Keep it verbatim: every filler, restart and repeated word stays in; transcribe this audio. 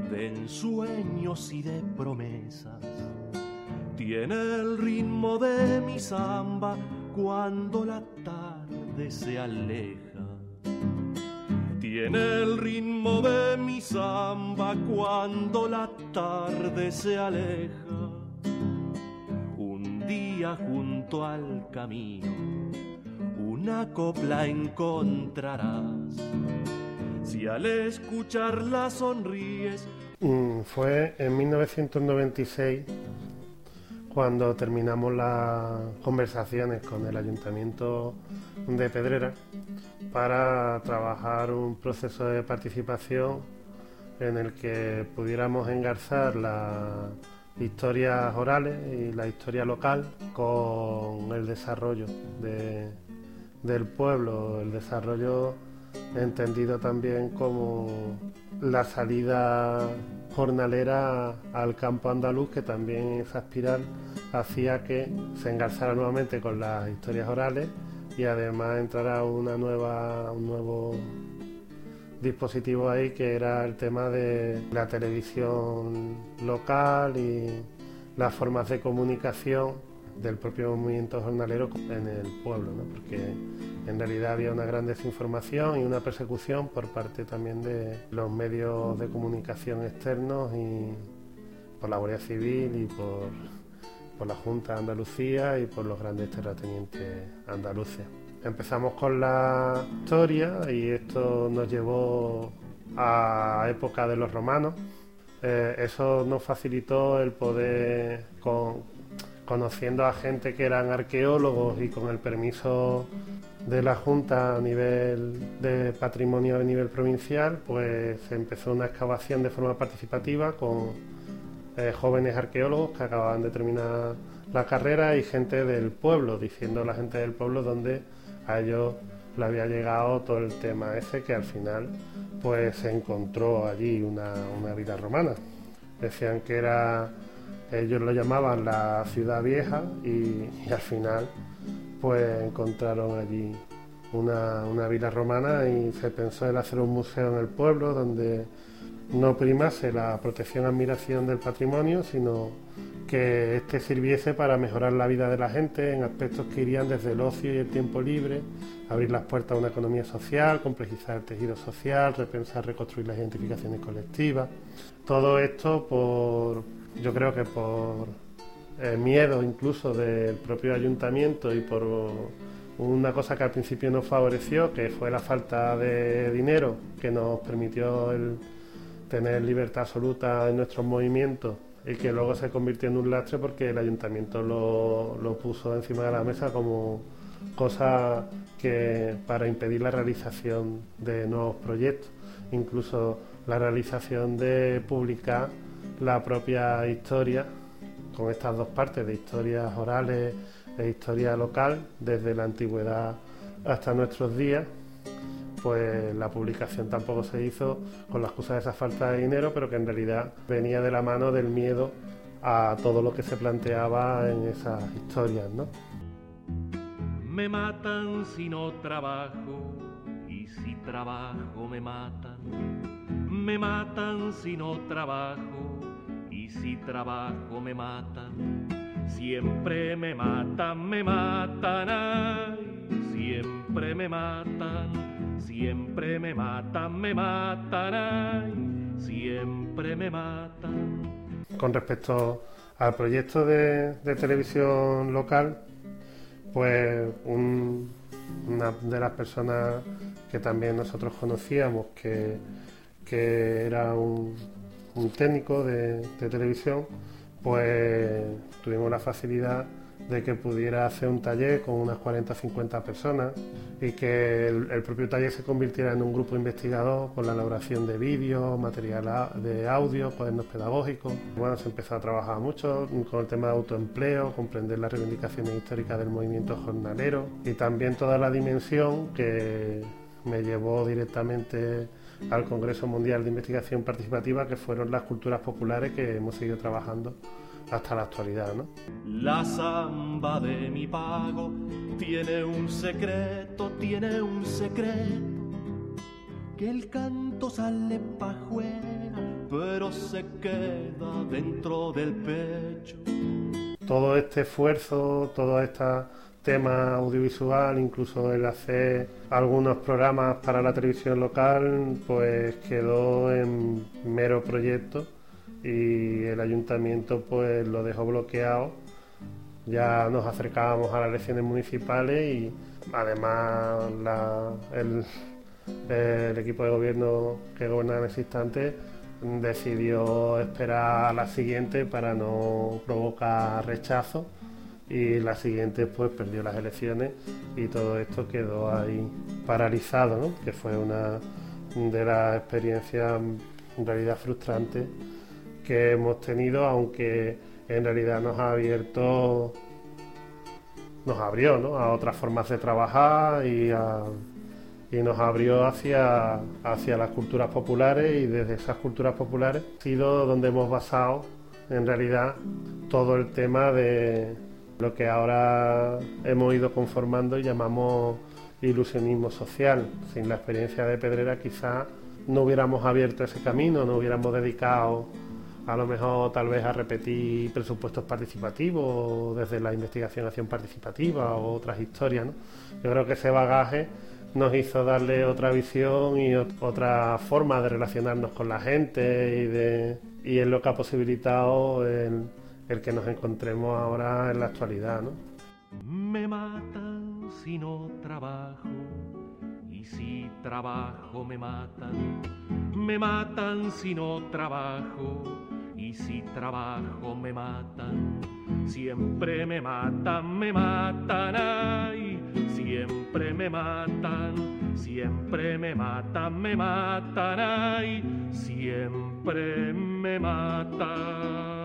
de ensueños y de promesas. Tiene el ritmo de mi samba cuando la tarde se aleja. Tiene el ritmo de mi samba cuando la tarde se aleja. Un día junto al camino una copla encontrarás. Si al escucharla sonríes. Mm, fue en mil novecientos noventa y seis cuando terminamos las conversaciones con el Ayuntamiento de Pedrera para trabajar un proceso de participación en el que pudiéramos engarzar las historias orales y la historia local con el desarrollo de, del pueblo, el desarrollo entendido también como la salida jornalera al campo andaluz, que también esa espiral hacía que se engarzara nuevamente con las historias orales y además entrara una nueva, un nuevo dispositivo ahí, que era el tema de la televisión local y las formas de comunicación del propio movimiento jornalero en el pueblo, ¿no? Porque en realidad había una gran desinformación y una persecución por parte también de los medios de comunicación externos y por la Guardia Civil y por, por la Junta de Andalucía y por los grandes terratenientes andaluces. Empezamos con la historia y esto nos llevó a época de los romanos. Eh, eso nos facilitó el poder, con, conociendo a gente que eran arqueólogos y con el permiso de la Junta a nivel de patrimonio a nivel provincial, pues se empezó una excavación de forma participativa con eh, jóvenes arqueólogos que acababan de terminar la carrera y gente del pueblo, diciendo a la gente del pueblo dónde a ellos le había llegado todo el tema ese, que al final pues se encontró allí una, una villa romana. Decían que era, ellos lo llamaban la ciudad vieja y, y al final pues encontraron allí una, una villa romana y se pensó en hacer un museo en el pueblo donde no primase la protección y admiración del patrimonio, sino que este sirviese para mejorar la vida de la gente en aspectos que irían desde el ocio y el tiempo libre, abrir las puertas a una economía social, complejizar el tejido social, repensar, reconstruir las identificaciones colectivas. Todo esto por, yo creo que por eh, miedo incluso del propio ayuntamiento y por una cosa que al principio nos favoreció, que fue la falta de dinero que nos permitió el tener libertad absoluta en nuestros movimientos y que luego se convirtió en un lastre porque el ayuntamiento lo, lo puso encima de la mesa como cosa que para impedir la realización de nuevos proyectos, incluso la realización de publicar la propia historia con estas dos partes de historias orales e historia local desde la antigüedad hasta nuestros días. Pues la publicación tampoco se hizo con la excusa de esa falta de dinero, pero que en realidad venía de la mano del miedo a todo lo que se planteaba en esas historias, ¿no? Me matan si no trabajo y si trabajo me matan. Me matan si no trabajo y si trabajo me matan. Siempre me matan, me matan, ay, siempre me matan. Siempre me matan, me matan, ay, siempre me matan. Con respecto al proyecto de, de televisión local, pues un, una de las personas que también nosotros conocíamos, que, que era un, un técnico de, de televisión, pues tuvimos la facilidad de que pudiera hacer un taller con unas cuarenta o cincuenta personas y que el, el propio taller se convirtiera en un grupo investigador con la elaboración de vídeos, material de audio, cuadernos pedagógicos. Bueno, se empezó a trabajar mucho con el tema de autoempleo, comprender las reivindicaciones históricas del movimiento jornalero y también toda la dimensión que me llevó directamente al Congreso Mundial de Investigación Participativa, que fueron las culturas populares que hemos seguido trabajando hasta la actualidad, ¿no? La samba de mi pago tiene un secreto, tiene un secreto, que el canto sale pa' afuera, pero pero se queda dentro del pecho. Todo este esfuerzo, todo este tema audiovisual, incluso el hacer algunos programas para la televisión local, pues quedó en mero proyecto y el ayuntamiento pues lo dejó bloqueado. Ya nos acercábamos a las elecciones municipales y además la, el, el equipo de gobierno que gobernaba en ese instante decidió esperar a la siguiente para no provocar rechazo, y la siguiente pues perdió las elecciones y todo esto quedó ahí paralizado, ¿no? Que fue una de las experiencias en realidad frustrantes que hemos tenido, aunque en realidad nos ha abierto, nos abrió, ¿no?, a otras formas de trabajar y, a, y nos abrió hacia, hacia las culturas populares, y desde esas culturas populares ha sido donde hemos basado en realidad todo el tema de lo que ahora hemos ido conformando y llamamos ilusionismo social. Sin la experiencia de Pedrera quizás no hubiéramos abierto ese camino, no hubiéramos dedicado a lo mejor tal vez a repetir presupuestos participativos desde la investigación acción participativa o otras historias, ¿no? Yo creo que ese bagaje nos hizo darle otra visión y otra forma de relacionarnos con la gente, y, de, y es lo que ha posibilitado el, el que nos encontremos ahora en la actualidad, ¿no? Me matan si no trabajo, y si trabajo me matan. Me matan si no trabajo, y si trabajo me matan. Siempre me matan, me matan, ay, siempre me matan, siempre me matan, me matan, ay, siempre me matan.